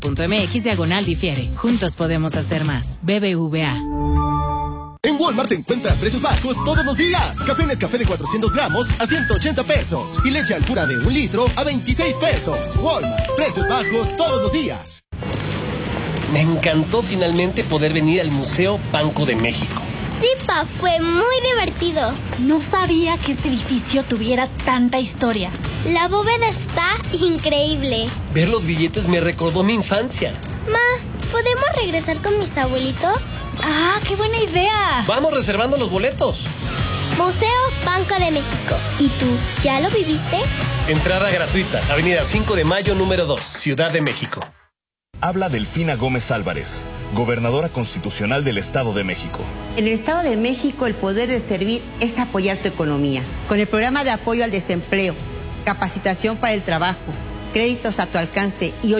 .mx/difiere. Juntos podemos hacer más. BBVA. En Walmart encuentras precios bajos todos los días. Café Nescafé de 400 gramos a 180 pesos. Y leche Alpura de 1 litro a 26 pesos. Walmart, precios bajos todos los días. Me encantó finalmente poder venir al Museo Banco de México. Sí, pa, fue muy divertido. No sabía que este edificio tuviera tanta historia. La bóveda está increíble. Ver los billetes me recordó mi infancia. Ma, ¿podemos regresar con mis abuelitos? ¡Ah, qué buena idea! Vamos reservando los boletos. Museo Banco de México. ¿Y tú, ya lo viviste? Entrada gratuita, Avenida 5 de Mayo, número 2, Ciudad de México. Habla Delfina Gómez Álvarez, gobernadora constitucional del Estado de México. En el Estado de México, el poder de servir es apoyar tu economía. Con el programa de apoyo al desempleo, capacitación para el trabajo, créditos a tu alcance y